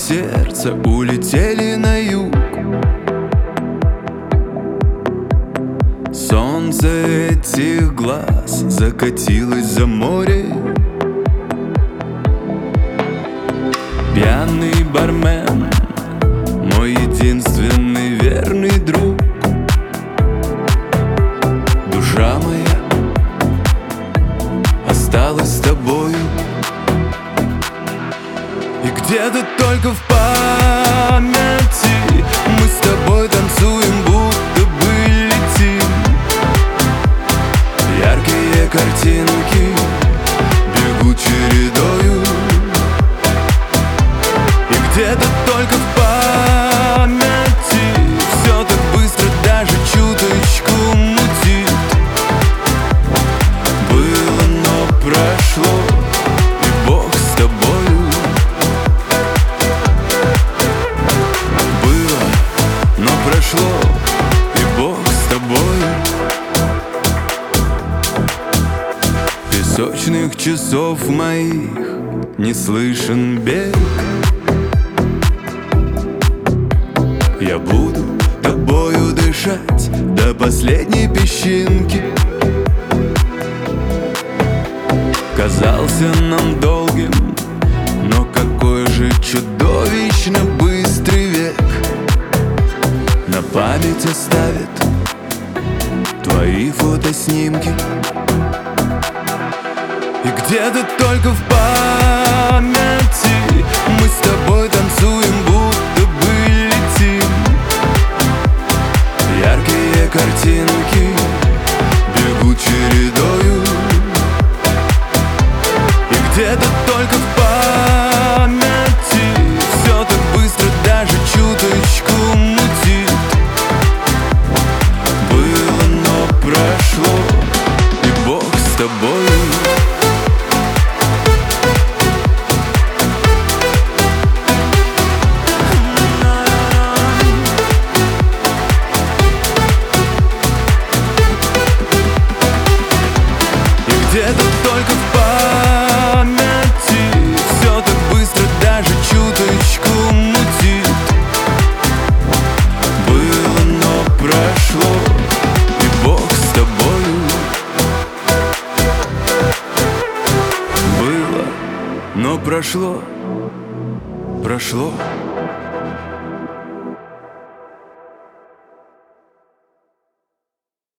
сердца улетели на юг. Солнце этих глаз закатилось за море. Пьяный бармен, мой единственный верный друг. Душа моя осталась с тобою. И где-то только в памяти мы с тобой танцуем, будто бы летим. Яркие картинки бегут чередою. И где-то только в памяти все так быстро, даже чуточку мутит. Было, но прошло, и Бог с тобою. Было, но прошло, и Бог с тобою. Песочных часов моих не слышен бег. Я буду тобою дышать до последней песчинки. Казался нам долгим, но какой же чудовищно быстрый век. На память оставит твои фотоснимки. И где-то только в памяти мы с тобой танцуем, будто бы летим. Яркие картинки бегут чередою. И где-то только в памяти все так быстро, даже чуточку мутит. Было, но прошло, и Бог с тобою. Где-то только в памяти все так быстро, даже чуточку мутит. Было, но прошло, и Бог с тобою. Было, но прошло, прошло.